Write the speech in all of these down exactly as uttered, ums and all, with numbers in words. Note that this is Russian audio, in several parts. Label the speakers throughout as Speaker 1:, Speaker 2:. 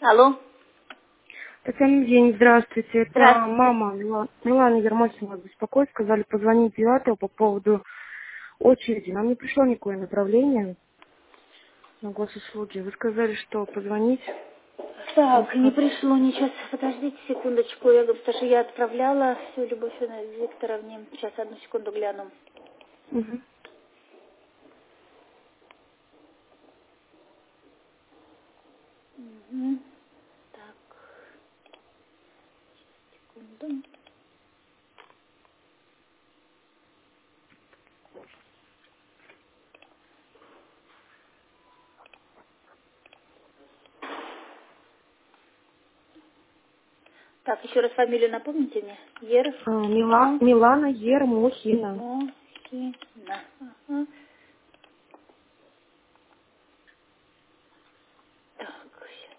Speaker 1: Алло.
Speaker 2: Татьяна, день, здравствуйте. Это
Speaker 1: Здравствуйте.
Speaker 2: мама Мила- Милана Ермосина вас беспокоит. Сказали позвонить девятого по поводу очереди. Нам не пришло никакое направление на госуслуги. Вы сказали, что позвонить.
Speaker 1: Так, не пришло ничего. Подождите секундочку. Я говорю, потому что я отправляла всю Любовь Викторовне. Сейчас, одну секунду гляну.
Speaker 2: Угу.
Speaker 1: Угу. Так, секунду. Так, еще раз фамилию напомните мне. Ер...
Speaker 2: А, Мила- Милана Ермохина.
Speaker 1: Мохина. Ага. Так, сейчас.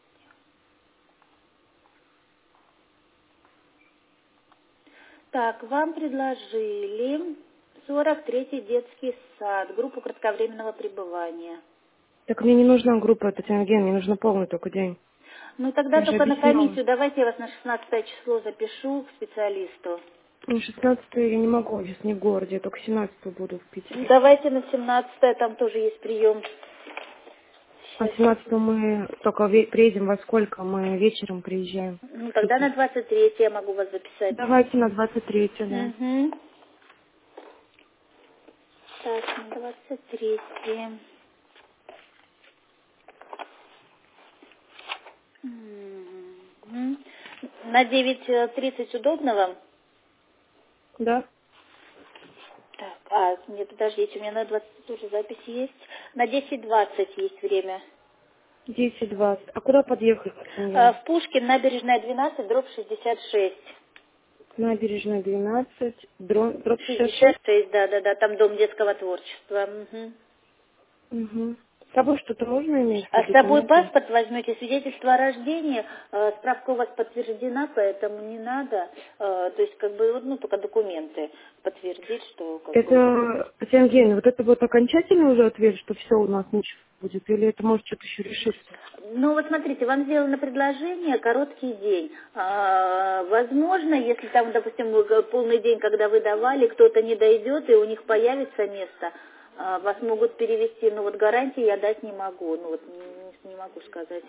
Speaker 1: Так, вам предложили сорок третий детский сад, группу кратковременного пребывания.
Speaker 2: Так мне не нужна группа, Татьяна Евгеньевна, мне нужно полный только день.
Speaker 1: Ну, тогда
Speaker 2: Я же
Speaker 1: только на
Speaker 2: объяснила.
Speaker 1: комиссию. Давайте я вас на шестнадцатое число запишу к специалисту.
Speaker 2: Ну, шестнадцатого я не могу, я сейчас не в городе, я только семнадцатого буду в
Speaker 1: Ну,
Speaker 2: Питере.
Speaker 1: давайте на семнадцатое, там тоже есть прием.
Speaker 2: А
Speaker 1: Сейчас.
Speaker 2: семнадцатого мы только ве- приедем во сколько? Мы вечером приезжаем
Speaker 1: Ну,
Speaker 2: в
Speaker 1: тогда на
Speaker 2: Питер.
Speaker 1: двадцать третье я могу вас записать.
Speaker 2: Давайте на двадцать третье, да.
Speaker 1: Угу. Так, на двадцать третье. Мгм. На девять тридцать удобно вам?
Speaker 2: Да?
Speaker 1: Так, а, нет, подождите, у меня на двадцать тоже запись есть. На десять двадцать есть время.
Speaker 2: Десять двадцать. А куда подъехать,
Speaker 1: А,
Speaker 2: Татьяна?
Speaker 1: в Пушкин, набережная двенадцать, дробь шестьдесят шесть.
Speaker 2: Набережная двенадцать, дрон, дробь шестьдесят
Speaker 1: шестьдесят
Speaker 2: шесть.
Speaker 1: шесть, да, да, да, там дом детского творчества. Мгм.
Speaker 2: Угу. С собой что-то нужно иметь,
Speaker 1: А
Speaker 2: какие
Speaker 1: с собой
Speaker 2: документы?
Speaker 1: паспорт возьмете, свидетельство о рождении, э, справка у вас подтверждена, поэтому не надо, э, то есть как бы, вот, ну, только документы подтвердить, что как бы...
Speaker 2: Это, Татьяна Евгеньевна, вот это вот окончательный уже ответ, что все у нас ничего будет, или это может что-то еще решиться?
Speaker 1: Ну вот смотрите, вам сделано предложение короткий день. А, возможно, если там, допустим, вы- полный день, когда вы давали, кто-то не дойдет и у них появится место, а, вас могут перевести. Но вот гарантии я дать не могу. Ну вот не, не могу сказать.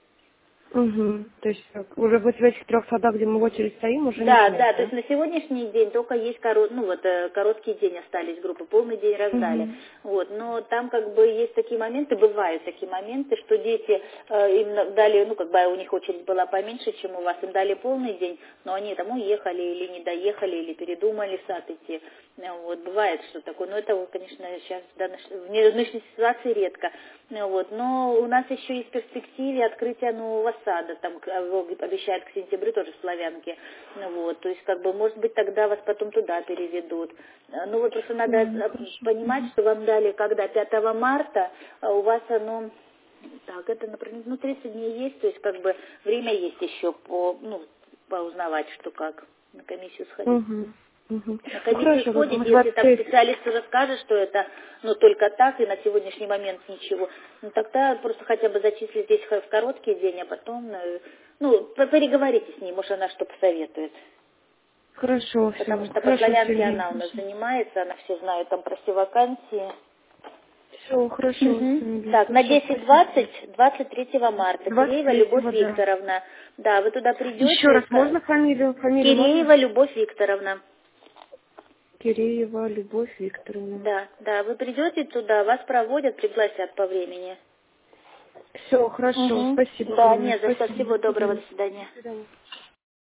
Speaker 2: Угу. То есть как, уже вот в этих трех садах, где мы в очередь стоим, уже нет
Speaker 1: Да,
Speaker 2: мест,
Speaker 1: да, то
Speaker 2: да?
Speaker 1: есть на сегодняшний день только есть коро- ну, вот, э, короткий день остались группы, полный день раздали.
Speaker 2: Угу.
Speaker 1: Вот, но там как бы есть такие моменты, бывают такие моменты, что дети э, им на- дали, ну как бы у них очередь была поменьше, чем у вас, им дали полный день, но они там уехали или не доехали, или передумали в сад идти. Э, Вот, бывает что такое, но это, вот, конечно, сейчас в, данной, в нынешней ситуации редко. Э, Вот, но у нас еще есть в перспективе открытия нового сада, там к- его обещают к сентябрю тоже в Славянке. Ну вот, то есть, как бы, может быть, тогда вас потом туда переведут. Э, Ну вот просто надо
Speaker 2: Ладно,
Speaker 1: э,
Speaker 2: хорошо.
Speaker 1: понимать,
Speaker 2: Угу.
Speaker 1: что вам дали, когда пятого марта, а у вас оно, так, это, например, ну, тридцать дней есть, то есть, как бы, время есть еще по, ну, поузнавать, что как, на комиссию сходить.
Speaker 2: Угу. Угу.
Speaker 1: На
Speaker 2: Ну
Speaker 1: комиссию
Speaker 2: хорошо, тогда мы
Speaker 1: сходите, если
Speaker 2: двадцать
Speaker 1: там
Speaker 2: третьего.
Speaker 1: специалист уже скажет, что это, ну, только так, и на сегодняшний момент ничего, ну, тогда просто хотя бы зачислить здесь в короткий день, а потом, э, ну, по- переговорите с ней, может, она что посоветует.
Speaker 2: Хорошо,
Speaker 1: Потому
Speaker 2: все.
Speaker 1: что по
Speaker 2: Хорошо,
Speaker 1: славянке
Speaker 2: Сергей.
Speaker 1: она у нас
Speaker 2: Хорошо.
Speaker 1: занимается, она все знает там про все вакансии.
Speaker 2: Все, хорошо,
Speaker 1: Мгм.
Speaker 2: Сергей.
Speaker 1: Так, на
Speaker 2: Хорошо,
Speaker 1: десять
Speaker 2: спасибо.
Speaker 1: двадцать, двадцать третьего марта.
Speaker 2: двадцать
Speaker 1: Киреева Любовь
Speaker 2: третьего, да.
Speaker 1: Викторовна. Да, вы туда
Speaker 2: Еще
Speaker 1: придете.
Speaker 2: раз,
Speaker 1: ска-
Speaker 2: можно фамилию? Фамилию можно?
Speaker 1: Киреева Любовь Викторовна.
Speaker 2: Киреева Любовь Викторовна.
Speaker 1: Да, да, вы придете туда, вас проводят, пригласят по времени.
Speaker 2: Все, хорошо.
Speaker 1: Угу.
Speaker 2: Спасибо
Speaker 1: Да,
Speaker 2: огромное.
Speaker 1: не за что.
Speaker 2: Спасибо. До
Speaker 1: Всего доброго,
Speaker 2: свидания.
Speaker 1: до свидания.
Speaker 2: До свидания.